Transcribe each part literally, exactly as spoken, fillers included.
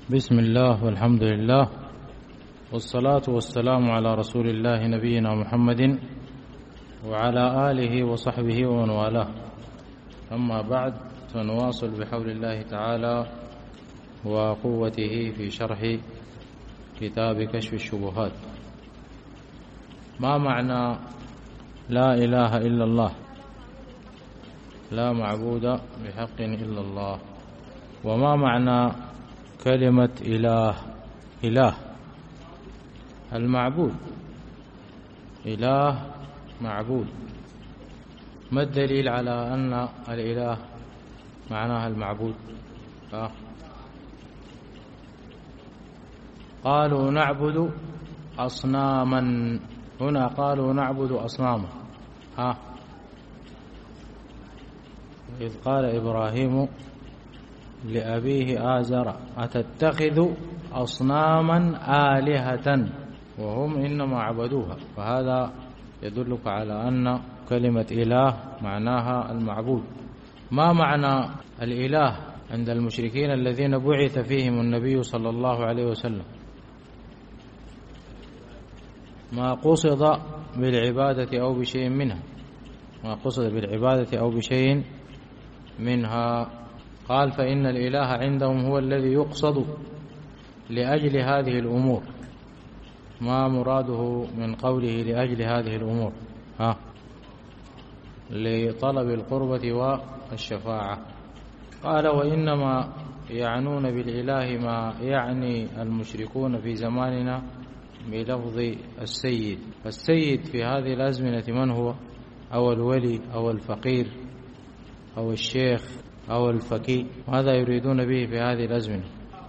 بسم الله والحمد لله والصلاة والسلام على رسول الله نبينا محمد وعلى آله وصحبه ومن والاه. أما بعد، فنواصل بحول الله تعالى وقوته في شرح كتاب كشف الشبهات. ما معنى لا إله إلا الله؟ لا معبود بحق إلا الله. وما معنى كلمة إله؟ إله المعبود، إله معبود. ما الدليل على أن الإله معناها المعبود؟ آه. قالوا نعبد أصناما، هنا قالوا نعبد أصناما. ها إذ قال إبراهيم لأبيه آزر أتتخذ أصناما آلهة وهم إنما عبدوها. فهذا يدلك على أن كلمة إله معناها المعبود. ما معنى الإله عند المشركين الذين بعث فيهم النبي صلى الله عليه وسلم؟ ما قصد بالعبادة أو بشيء منها، ما قصد بالعبادة أو بشيء منها. قال فإن الإله عندهم هو الذي يقصد لأجل هذه الأمور. ما مراده من قوله لأجل هذه الأمور؟ ها لطلب القربة والشفاعة. قال وإنما يعنون بالإله ما يعني المشركون في زماننا بلفظ السيد. السيد في هذه الأزمنة من هو؟ أو الولي أو الفقير أو الشيخ أو الفقيه. ماذا يريدون به في هذه الأزمنة؟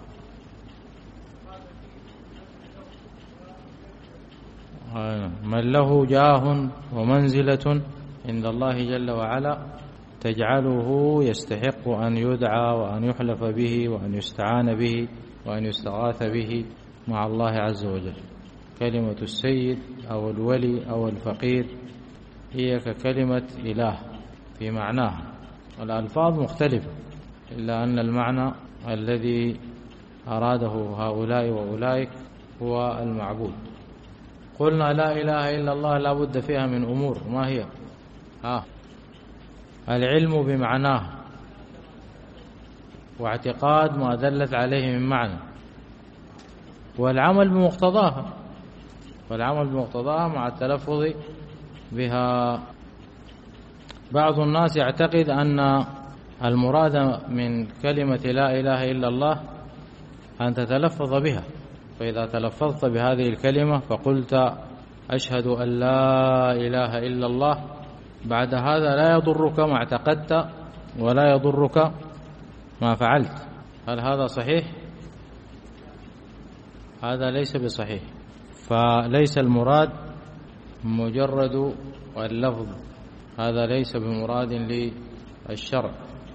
من له جاه ومنزلة عند الله جل وعلا تجعله يستحق أن يدعى وأن يحلف به وأن يستعان به وأن يستغاث به مع الله عز وجل. كلمة السيد أو الولي أو الفقير هي ككلمة إله في معناها. الألفاظ مختلفة، إلا أن المعنى الذي أراده هؤلاء وأولئك هو المعبود. قلنا لا إله إلا الله لا بد فيها من أمور. ما هي؟ ها العلم بمعناه واعتقاد ما دلت عليه من معنى، والعمل بمقتضاها، والعمل بمقتضاها مع التلفظ بها. بعض الناس يعتقد أن المراد من كلمة لا إله إلا الله أن تتلفظ بها، فإذا تلفظت بهذه الكلمة فقلت أشهد أن لا إله إلا الله، بعد هذا لا يضرك ما اعتقدت ولا يضرك ما فعلت. هل هذا صحيح؟ هذا ليس بصحيح. فليس المراد مجرد اللفظ، هذا ليس بمراد للشرع.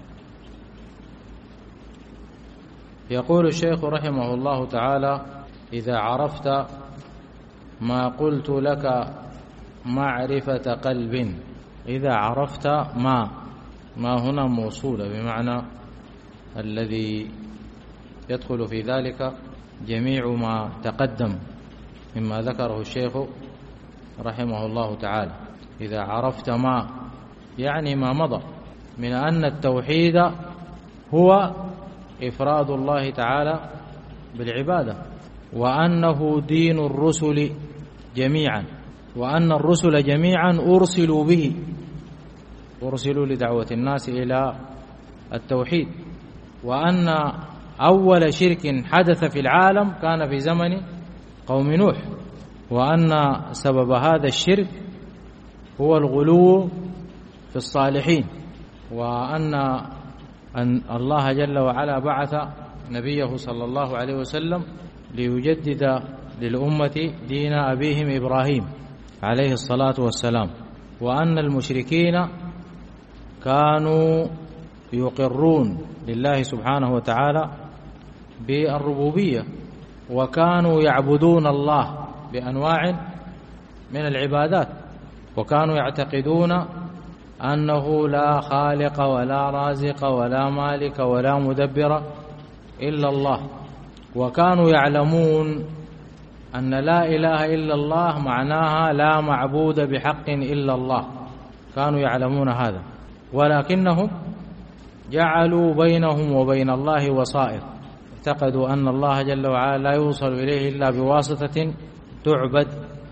يقول الشيخ رحمه الله تعالى إذا عرفت ما قلت لك معرفة قلب. إذا عرفت ما ما هنا موصولة بمعنى الذي يدخل في ذلك جميع ما تقدم مما ذكره الشيخ رحمه الله تعالى. إذا عرفت ما يعني ما مضى من أن التوحيد هو إفراد الله تعالى بالعبادة، وأنه دين الرسل جميعا، وأن الرسل جميعا أرسلوا به، أرسلوا لدعوة الناس إلى التوحيد، وأن أول شرك حدث في العالم كان في زمن قوم نوح، وأن سبب هذا الشرك هو الغلو في الصالحين، وأن أن الله جل وعلا بعث نبيه صلى الله عليه وسلم ليجدد للأمة دين أبيهم إبراهيم عليه الصلاة والسلام، وأن المشركين كانوا يقرون لله سبحانه وتعالى بالربوبية، وكانوا يعبدون الله بأنواع من العبادات، وكانوا يعتقدون أنه لا خالق ولا رازق ولا مالك ولا مدبر إلا الله، وكانوا يعلمون أن لا إله إلا الله معناها لا معبود بحق إلا الله، كانوا يعلمون هذا، ولكنهم جعلوا بينهم وبين الله وسائط، اعتقدوا أن الله جل وعلا لا يوصل إليه إلا بواسطة تعبد،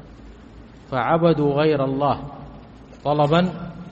فعبدوا غير الله طلبا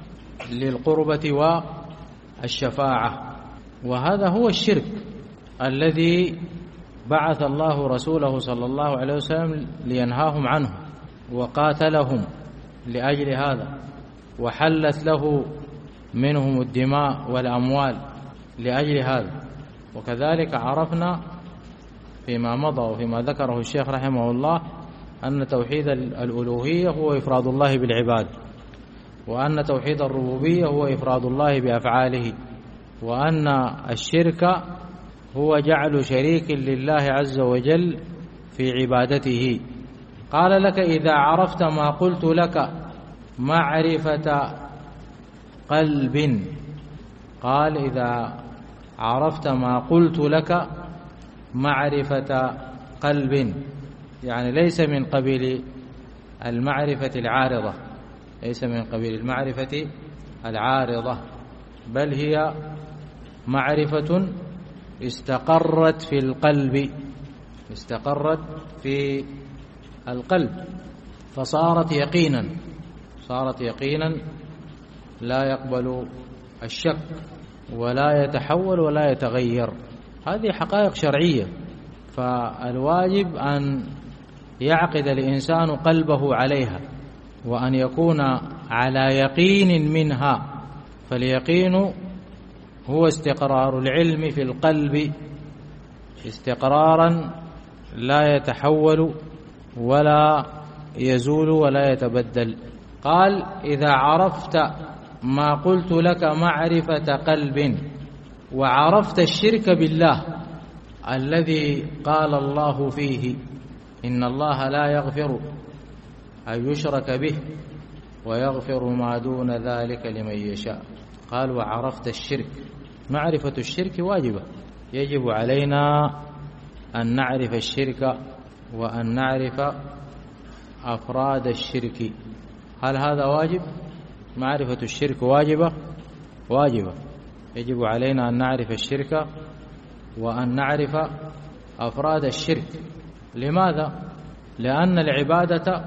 للقربة والشفاعة. وهذا هو الشرك الذي بعث الله رسوله صلى الله عليه وسلم لينهاهم عنه، وقاتلهم لأجل هذا، وحلت له منهم الدماء والأموال لأجل هذا. وكذلك عرفنا فيما مضى وفيما ذكره الشيخ رحمه الله أن توحيد الألوهية هو إفراد الله بالعباد، وأن توحيد الربوبية هو إفراد الله بأفعاله، وأن الشرك هو جعل شريك لله عز وجل في عبادته. قال لك إذا عرفت ما قلت لك معرفة قلب، قال إذا عرفت ما قلت لك معرفة قلب، يعني ليس من قبيل المعرفة العارضة، ليس من قبيل المعرفة العارضة، بل هي معرفة استقرت في القلب، استقرت في القلب فصارت يقينا، صارت يقينا لا يقبل الشك ولا يتحول ولا يتغير. هذه حقائق شرعية، فالواجب أن يعقد الإنسان قلبه عليها وأن يكون على يقين منها، فاليقين هو استقرار العلم في القلب استقرارا لا يتحول ولا يزول ولا يتبدل. قال إذا عرفت ما قلت لك معرفة قلب وعرفت الشرك بالله الذي قال الله فيه إن الله لا يغفر أن يشرك به ويغفر ما دون ذلك لمن يشاء. قال وعرفت الشرك، معرفة الشرك واجبة، يجب علينا أن نعرف الشرك وأن نعرف أفراد الشرك. هل هذا واجب؟ معرفة الشرك واجبة واجبة، يجب علينا أن نعرف الشرك وأن نعرف أفراد الشرك. لماذا؟ لأن العبادة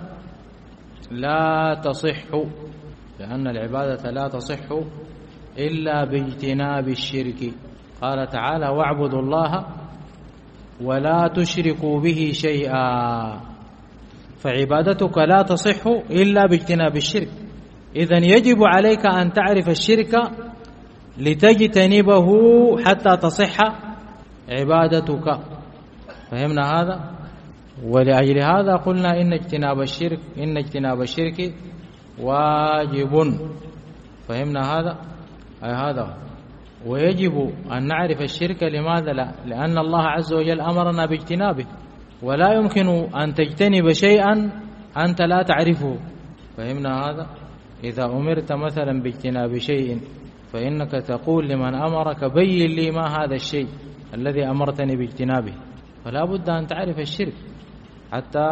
لا تصح لأن العبادة لا تصح إلا باجتناب الشرك. قال تعالى واعبدوا الله ولا تشركوا به شيئا، فعبادتك لا تصح إلا باجتناب الشرك. إذن يجب عليك أن تعرف الشرك لتجتنبه حتى تصح عبادتك. فهمنا هذا؟ ولأجل هذا قلنا إن اجتناب الشرك إن اجتناب الشرك واجب. فهمنا هذا؟ أي هذا. ويجب أن نعرف الشرك. لماذا؟ لا، لأن الله عز وجل أمرنا باجتنابه، ولا يمكن أن تجتنب شيئا أنت لا تعرفه. فهمنا هذا؟ إذا أمرت مثلا باجتناب شيء فإنك تقول لمن أمرك بين لي ما هذا الشيء الذي أمرتني باجتنابه، فلا بد أن تعرف الشرك حتى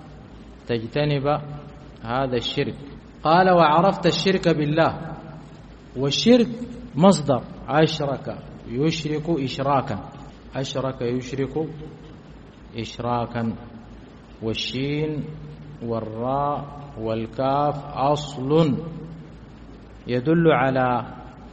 تجتنب هذا الشرك. قال وعرفت الشرك بالله، والشرك مصدر أشرك يشرك إشراكا، أشرك يشرك إشراكا، والشين والراء والكاف أصل يدل على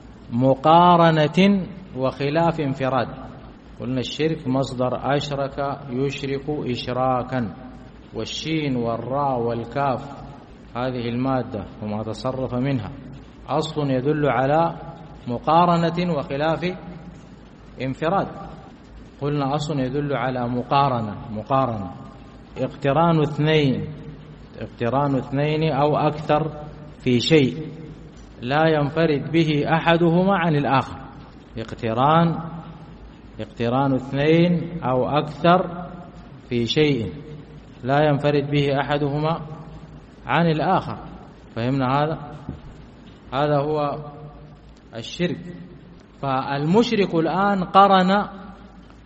مقارنة وخلاف انفراد. قلنا الشرك مصدر أشرك يشرك إشراكا، والشين والراء والكاف هذه المادة وما تصرف منها أصل يدل على مقارنة وخلاف انفراد. قلنا أصل يدل على مقارنة مقارنة اقتران اثنين اقتران اثنين أو أكثر في شيء لا ينفرد به أحدهما عن الآخر. اقتران اقتران اثنين أو أكثر في شيء لا ينفرد به أحدهما عن الآخر. فهمنا هذا؟ هذا هو الشرك. فالمشرك الآن قرن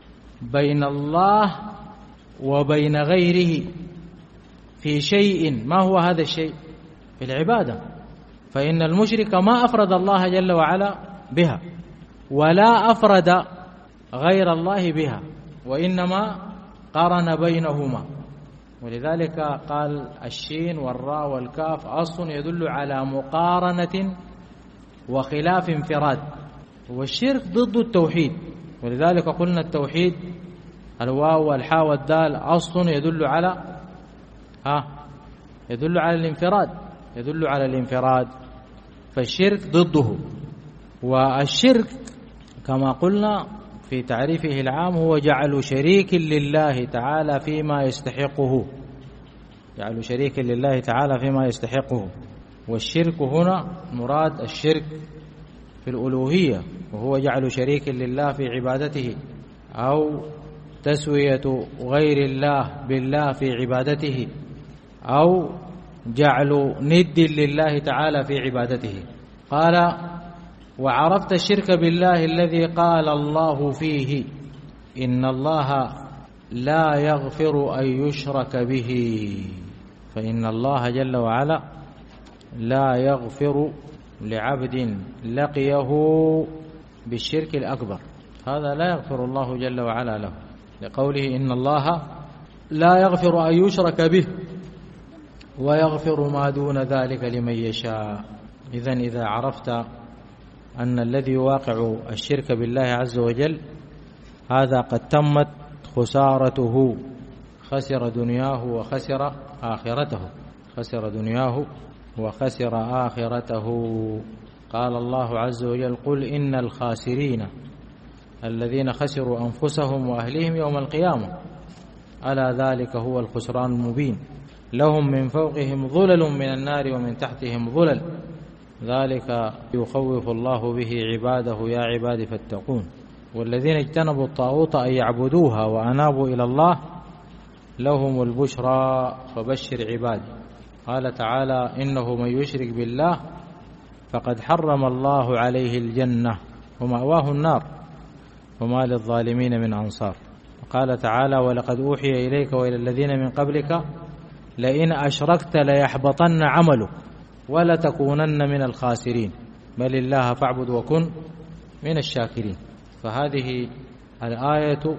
بين الله وبين غيره في شيء. ما هو هذا الشيء؟ في العبادة. فإن المشرك ما أفرد الله جل وعلا بها ولا أفرد غير الله بها، وإنما قارن بينهما. ولذلك قال الشين والراء والكاف أصل يدل على مقارنة وخلاف انفراد، والشرك ضد التوحيد. ولذلك قلنا التوحيد الواو والحاء والدال أصل يدل على ها يدل على الانفراد يدل على الانفراد فالشرك ضده. والشرك كما قلنا في تعريفه العام هو جعل شريك لله تعالى فيما يستحقه جعل شريك لله تعالى فيما يستحقه. والشرك هنا مراد الشرك في الألوهية، وهو جعل شريك لله في عبادته، أو تسوية غير الله بالله في عبادته، أو جعل ند لله تعالى في عبادته. قال: وعرفت الشرك بالله الذي قال الله فيه إن الله لا يغفر أن يشرك به. فإن الله جل وعلا لا يغفر لعبد لقيه بالشرك الأكبر، هذا لا يغفر الله جل وعلا له، لقوله إن الله لا يغفر أن يشرك به ويغفر ما دون ذلك لمن يشاء. إذن إذا عرفت أن الذي يواقع الشرك بالله عز وجل هذا قد تمت خسارته، خسر دنياه وخسر آخرته خسر دنياه وخسر آخرته. قال الله عز وجل: قل إن الخاسرين الذين خسروا أنفسهم وأهليهم يوم القيامة ألا ذلك هو الخسران المبين لهم من فوقهم ظلل من النار ومن تحتهم ظلل ذلك يخوف الله به عباده يا عباد فاتقون. والذين اجتنبوا الطاغوت أن يعبدوها وأنابوا إلى الله لهم البشرى فبشر عبادي. قال تعالى: إنه من يشرك بالله فقد حرم الله عليه الجنة ومأواه النار وما للظالمين من أنصار. قال تعالى: ولقد أوحي إليك وإلى الذين من قبلك لئن أشركت ليحبطن عملك ولتكونن من الخاسرين بل الله فاعبد وكن من الشاكرين. فهذه الآية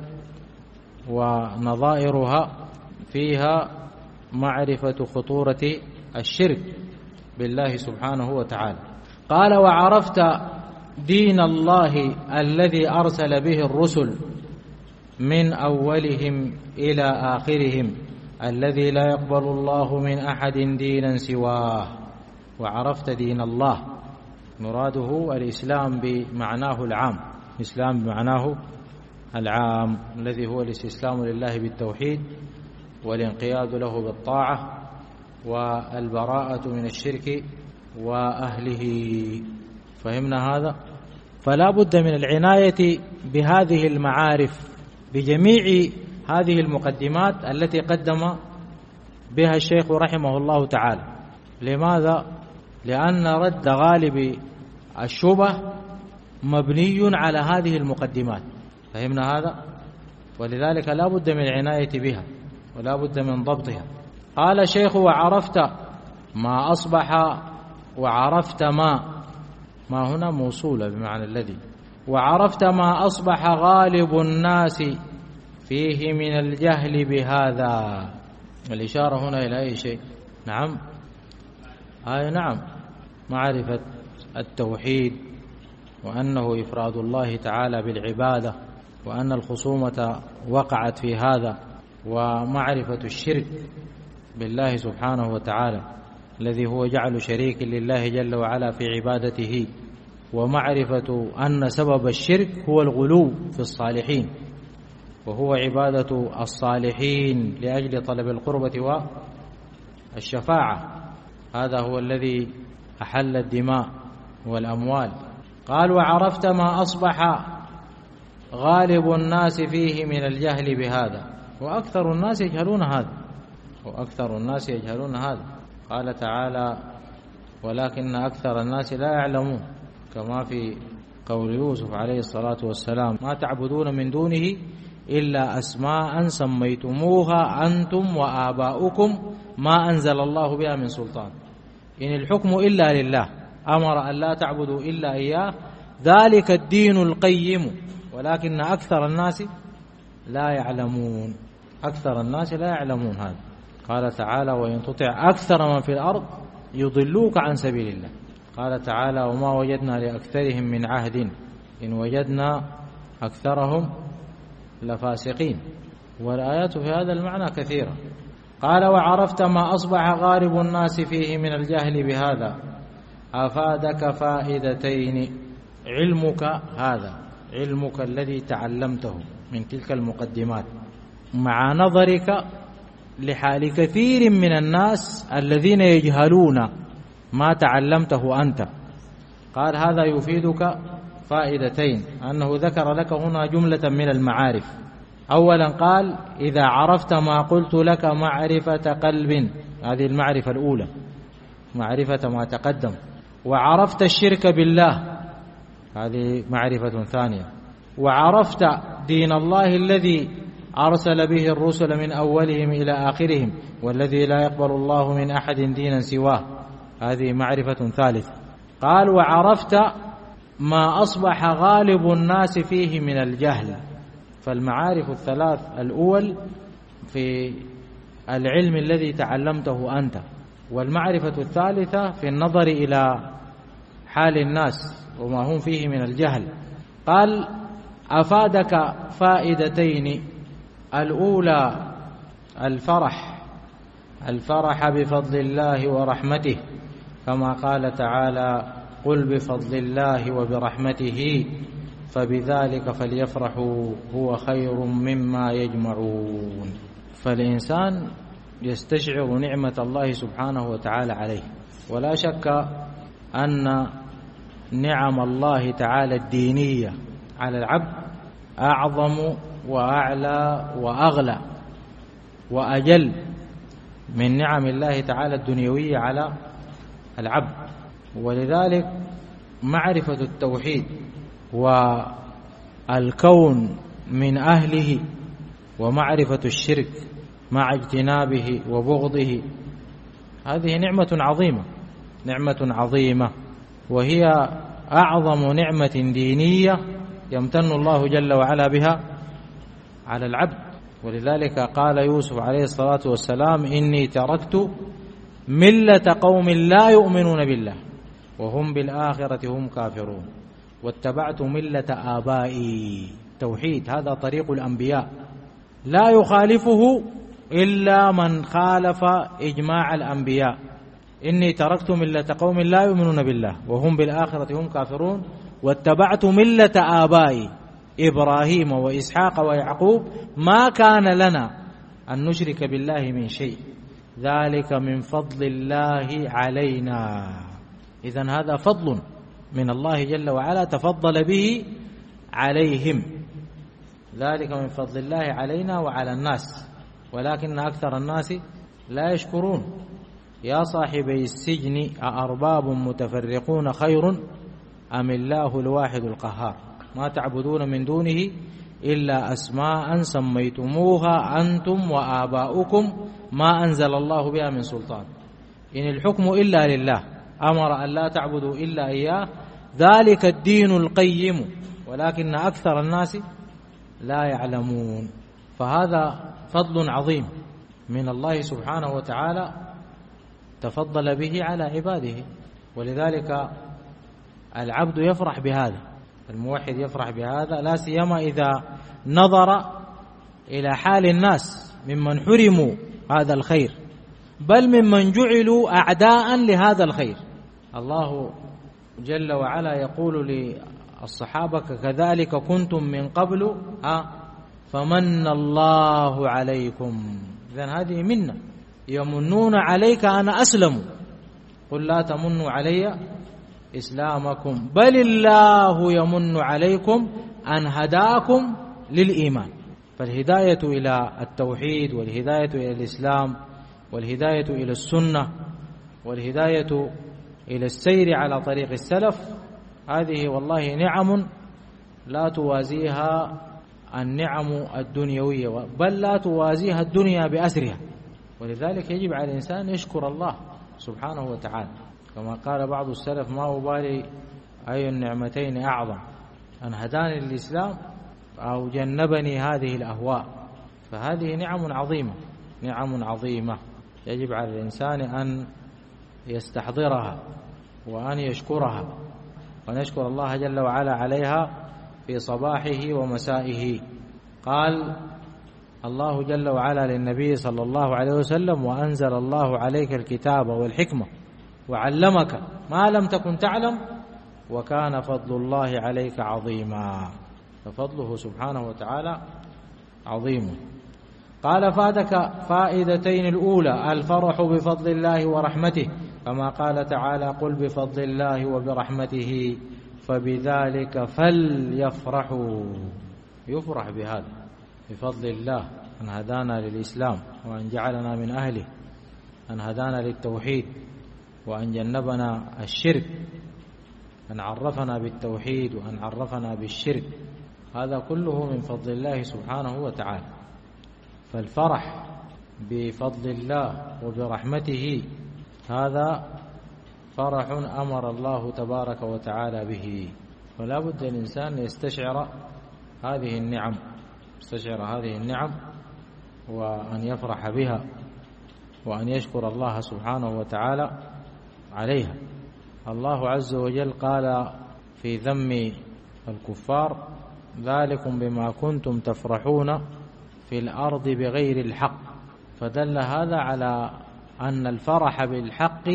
ونظائرها فيها معرفة خطورة الشرك بالله سبحانه وتعالى. قال: وعرفت دين الله الذي أرسل به الرسل من أولهم إلى آخرهم الذي لا يقبل الله من أحد دينا سواه. وعرفت دين الله مراده الإسلام بمعناه العام، الإسلام بمعناه العام الذي هو الاستسلام لله بالتوحيد والانقياد له بالطاعة والبراءة من الشرك وأهله. فهمنا هذا؟ فلا بد من العناية بهذه المعارف بجميع هذه المقدمات التي قدم بها الشيخ رحمه الله تعالى. لماذا؟ لأن رد غالب الشبه مبني على هذه المقدمات. فهمنا هذا؟ ولذلك لا بد من العناية بها ولا بد من ضبطها. قال الشيخ: وعرفت ما أصبح وعرفت ما ما هنا موصولة بمعنى الذي وعرفت ما أصبح غالب الناس فيه من الجهل بهذا. الإشارة هنا إلى أي شيء؟ نعم آه نعم معرفة التوحيد وأنه إفراد الله تعالى بالعبادة وأن الخصومة وقعت في هذا، ومعرفة الشرك بالله سبحانه وتعالى الذي هو جعل شريك لله جل وعلا في عبادته، ومعرفة أن سبب الشرك هو الغلو في الصالحين وهو عبادة الصالحين لأجل طلب القربة والشفاعة. هذا هو الذي أحل الدماء والأموال. قال: وعرفت ما أصبح غالب الناس فيه من الجهل بهذا، وأكثر الناس يجهلون هذا وأكثر الناس يجهلون هذا. قال تعالى: ولكن أكثر الناس لا يعلمون، كما في قول يوسف عليه الصلاة والسلام: ما تعبدون من دونه إلا أسماء سميتموها أنتم وآباؤكم ما أنزل الله بها من سلطان إن الحكم إلا لله أمر أن لا تعبدوا إلا إياه ذلك الدين القيم ولكن أكثر الناس لا يعلمون أكثر الناس لا يعلمون هذا. قال تعالى وإن تطع أكثر من في الأرض يضلوك عن سبيل الله. قال تعالى وما وجدنا لأكثرهم من عهد إن وجدنا أكثرهم لفاسقين. والآيات في هذا المعنى كثيرة. قال وعرفت ما أصبح غالب الناس فيه من الجهل بهذا أفادك فائدتين. علمك هذا علمك الذي تعلمته من تلك المقدمات مع نظرك لحال كثير من الناس الذين يجهلون ما تعلمته أنت. قال هذا يفيدك فائدتين أنه ذكر لك هنا جملة من المعارف. أولا قال إذا عرفت ما قلت لك معرفة قلب هذه المعرفة الأولى معرفة ما تقدم. وعرفت الشرك بالله هذه معرفة ثانية. وعرفت دين الله الذي أرسل به الرسل من أولهم إلى آخرهم والذي لا يقبل الله من أحد دينا سواه هذه معرفة ثالثة. قال وعرفت ما أصبح غالب الناس فيه من الجهل. فالمعارف الثلاث الأول في العلم الذي تعلمته أنت والمعرفة الثالثة في النظر إلى حال الناس وما هم فيه من الجهل. قال أفادك فائدتين الأولى الفرح الفرح بفضل الله ورحمته كما قال تعالى قل بفضل الله وبرحمته فبذلك فليفرحوا هو خير مما يجمعون. فالإنسان يستشعر نعمة الله سبحانه وتعالى عليه ولا شك أن نعم الله تعالى الدينية على العبد أعظم وأعلى وأغلى وأجل من نعم الله تعالى الدنيوية على العبد. ولذلك معرفة التوحيد والكون من أهله ومعرفة الشرك مع اجتنابه وبغضه هذه نعمة عظيمة نعمة عظيمة وهي أعظم نعمة دينية يمتن الله جل وعلا بها على العبد. ولذلك قال يوسف عليه الصلاة والسلام إني تركت ملة قوم لا يؤمنون بالله وهم بالآخرة هم كافرون واتبعت ملة آبائي. توحيد هذا طريق الأنبياء لا يخالفه إلا من خالف إجماع الأنبياء. إني تركت ملة قوم لا يؤمنون بالله وهم بالآخرة هم كافرون واتبعت ملة آبائي إبراهيم وإسحاق ويعقوب ما كان لنا أن نشرك بالله من شيء ذلك من فضل الله علينا. إذن هذا فضل من الله جل وعلا تفضل به عليهم ذلك من فضل الله علينا وعلى الناس ولكن أكثر الناس لا يشكرون. يا صاحبي السجن أأرباب متفرقون خير أم الله الواحد القهار ما تعبدون من دونه إلا أسماء سميتموها أنتم وآباؤكم ما أنزل الله بها من سلطان إن الحكم إلا لله أمر أن لا تعبدوا إلا إياه ذلك الدين القيم ولكن أكثر الناس لا يعلمون. فهذا فضل عظيم من الله سبحانه وتعالى تفضل به على عباده. ولذلك العبد يفرح بهذا الموحد يفرح بهذا لا سيما إذا نظر إلى حال الناس ممن حرموا هذا الخير بل ممن جعلوا أعداء لهذا الخير. الله جل وعلا يقول للصحابة كذلك كنتم من قبل ها فمن الله عليكم. إذن هذه منة يمنون عليك أن أسلموا قل لا تمنوا علي إسلامكم بل الله يمن عليكم أن هداكم للإيمان. فالهداية إلى التوحيد والهداية إلى الإسلام والهداية إلى السنة والهداية إلى السير على طريق السلف هذه والله نعم لا توازيها النعم الدنيوية، بل لا توازيها الدنيا بأسرها. ولذلك يجب على الإنسان يشكر الله سبحانه وتعالى، كما قال بعض السلف: ما أبالي أي النعمتين أعظم، أن هداني الإسلام أو جنبني هذه الأهواء. فهذه نعم عظيمة، نعم عظيمة يجب على الإنسان أن يستحضرها وأن يشكرها، ونشكر الله جل وعلا عليها في صباحه ومسائه. قال الله جل وعلا للنبي صلى الله عليه وسلم: وأنزل الله عليك الكتاب والحكمة وعلمك ما لم تكن تعلم وكان فضل الله عليك عظيما. ففضله سبحانه وتعالى عظيم. قال: فاتك فائدتين: الأولى الفرح بفضل الله ورحمته، كما قال تعالى: قل بفضل الله وبرحمته فبذلك فليفرحوا. يفرح بهذا، بفضل الله، أن هدانا للإسلام وأن جعلنا من أهله، أن هدانا للتوحيد وأن جنبنا الشرك، أن عرفنا بالتوحيد وأن عرفنا بالشرك. هذا كله من فضل الله سبحانه وتعالى. فالفرح بفضل الله وبرحمته هذا فرح أمر الله تبارك وتعالى به، فلا بد الإنسان يستشعر هذه النعم، يستشعر هذه النعم وأن يفرح بها وأن يشكر الله سبحانه وتعالى عليها. الله عز وجل قال في ذم الكفار: ذلكم بما كنتم تفرحون في الأرض بغير الحق. فدل هذا على أن الفرح بالحق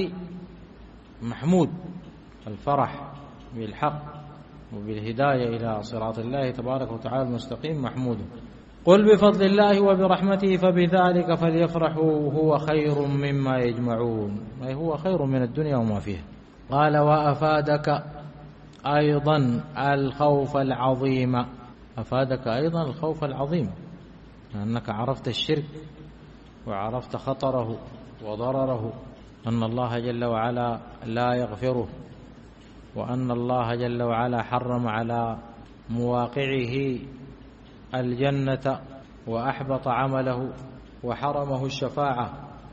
محمود، الفرح بالحق وبالهداية إلى صراط الله تبارك وتعالى المستقيم محمود. قل بفضل الله وبرحمته فبذلك فليفرحوا هو خير مما يجمعون، أي هو خير من الدنيا وما فيها. قال: وأفادك أيضا الخوف العظيم. أفادك أيضا الخوف العظيم، لأنك عرفت الشرك وعرفت خطره وضرره، أن الله جل وعلا لا يغفره، وأن الله جل وعلا حرم على مواقعه الجنة وأحبط عمله وحرمه الشفاعة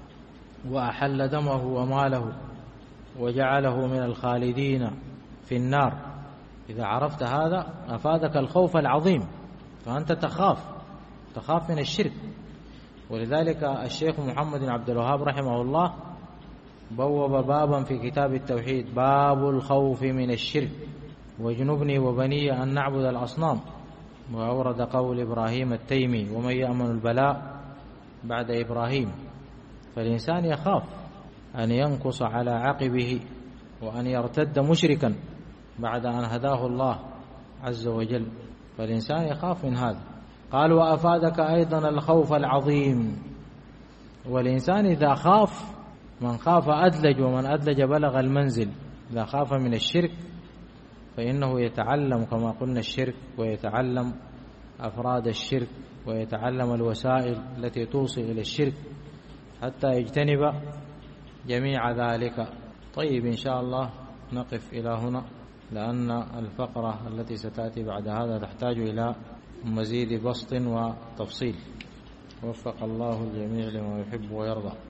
وأحل دمه وماله وجعله من الخالدين في النار. إذا عرفت هذا أفادك الخوف العظيم، فأنت تخاف تخاف من الشرك. ولذلك الشيخ محمد بن عبد الوهاب رحمه الله بوب بابا في كتاب التوحيد: باب الخوف من الشرك، واجنبني وبني أن نعبد الأصنام. وأورد قول إبراهيم التيمي: ومن يأمن البلاء بعد إبراهيم. فالإنسان يخاف أن ينقص على عقبه وأن يرتد مشركا بعد أن هداه الله عز وجل، فالإنسان يخاف من هذا. قال: وأفادك أيضا الخوف العظيم. والإنسان إذا خاف، من خاف أدلج، ومن أدلج بلغ المنزل. إذا خاف من الشرك فإنه يتعلم كما قلنا الشرك، ويتعلم أفراد الشرك، ويتعلم الوسائل التي توصل إلى الشرك حتى يجتنب جميع ذلك. طيب، إن شاء الله نقف إلى هنا، لأن الفقرة التي ستأتي بعد هذا تحتاج إلى مزيد بسط وتفصيل. وفق الله الجميع لما يحب ويرضى.